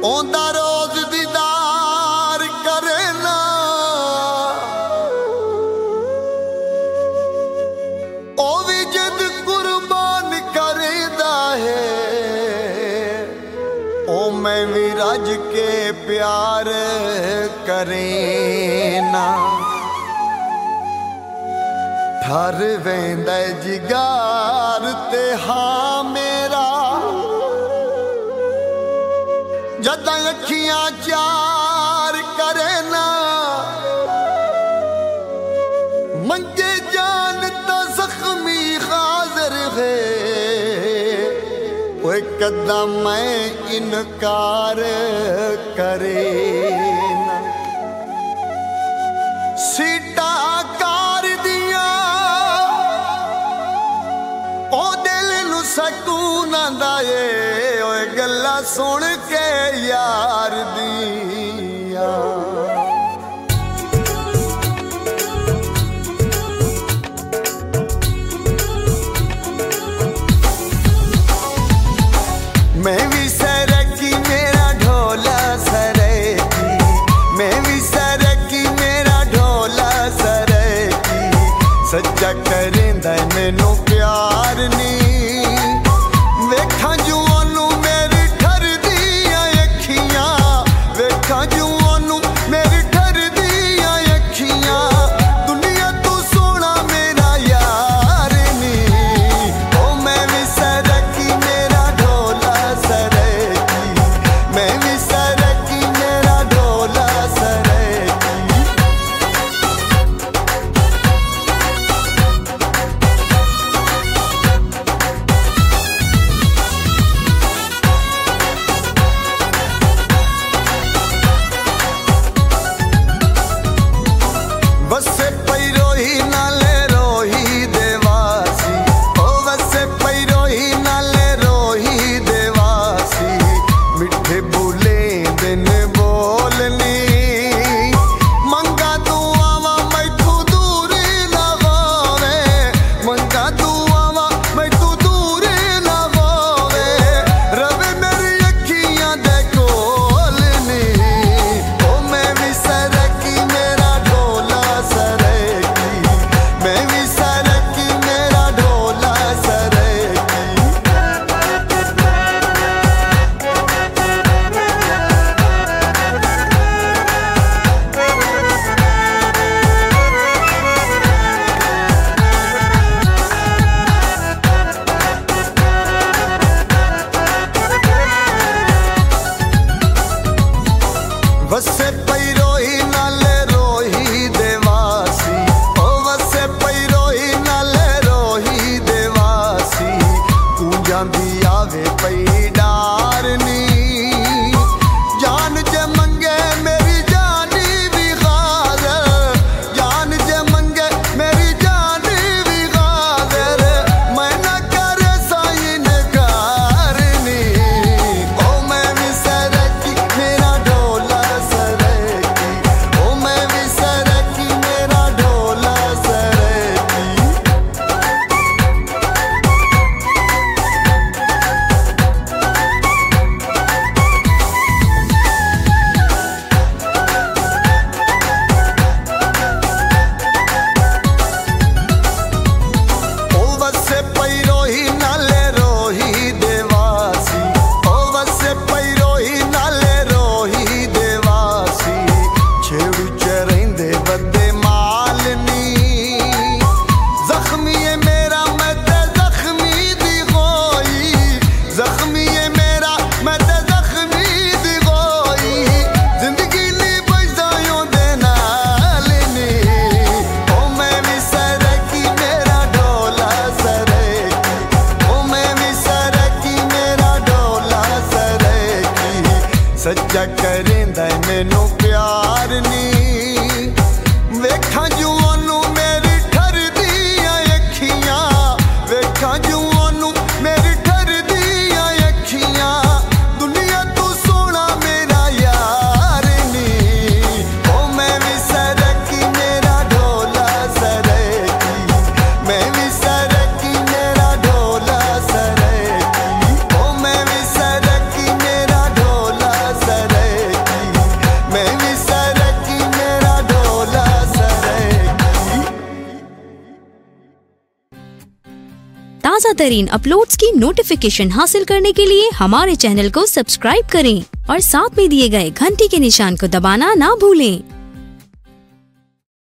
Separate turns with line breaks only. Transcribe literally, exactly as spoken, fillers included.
ओंदा रोज दीदार करे ना ओ भी जद कुर्बान करेदा है ओ मैं भी रज के प्यार करे ना ठर वेंदा जिगार ते हाँ मेरा जद अखियां चार करे ना मंगे जान तो जख्मी हाजिर है वो कदम मैं इनकार करे ना सीटा कार दिया ओ दिल नू सकून आंदा ए ओए गल्ला सुन के यार दिया मैं भी सरकी मेरा ढोला सरकी मैं भी सरकी मेरा ढोला सरकी सच्चा करेंदा मैनू प्यार नी वेखा जुआनू मेरी ठर दिया अखियां वेखा जुआनू मेरी ठर दिया अखियां दुनिया तू सोना मेरा यार नी ओ मैं भी सरकी मेरा ढोला सरकी मैं भी सरकी मेरा ढोला सरकी वसे पई रोही नाले रोही देवासी ओ वसे पई रोही नाले रोही देवासी मिठे बोले दिन बोलनी मंगा दुआवा मैं तू दूरी लगावे मंगा दुआवा मैं तू दूरी लगावे रवे मेरी अखियां दे कोलनी ओ मैं भी सरकी मेरा ढोला सरकी मैं भी सरकी मेरा ढोला सरकी वसे पई रोही नाले रोही देवासी ओ वसे पई रोही नाले रोही देवासी तू जांदी आवे पई डारनी जान जे मंगे मेरी जानी भी गाजर जान जे मंगे मेरी जानी भी गाजर मैं ना करे साइन कारनी ओ मैं भी सरकी मेरा ढोला सरकी ओ मैं भी सरकी मेरा ढोला सरकी ओ वसे पई रोही नाले रोही देवासी ओ वसे पई रोही नाले रोही देवासी छेड़ू च रहिंदे बदे मालनी जख्मी है मेरा मैं ते जख्मी दी गोई जख्मी है मेरा मैं ते जख्मी दी गोई जिंदगी ली बजायों दे नाल नी ओ मैं भी सरकी मेरा ढोला सरकी ओ मैं भी सरकी मेरा ढोला सरकी सच्चा करेंदा मैनू प्यार नी वेखा जुआनू मेरी ठर दिया अखियां वेखा जुआनू मेरी ठर दिया अखियां दुनिया तू सोना मेरा यार नी ओ मैं भी सरकी मेरा ढोला सरकी मैं भी सरकी मेरा ढोला सरकी ओ मैं भी सरकी मेरा ढोला सरकी
ताज़ा तरीन अपलोड्स की नोटिफिकेशन हासिल करने के लिए हमारे चैनल को सब्सक्राइब करें और साथ में दिए गए घंटी के निशान को दबाना ना भूलें।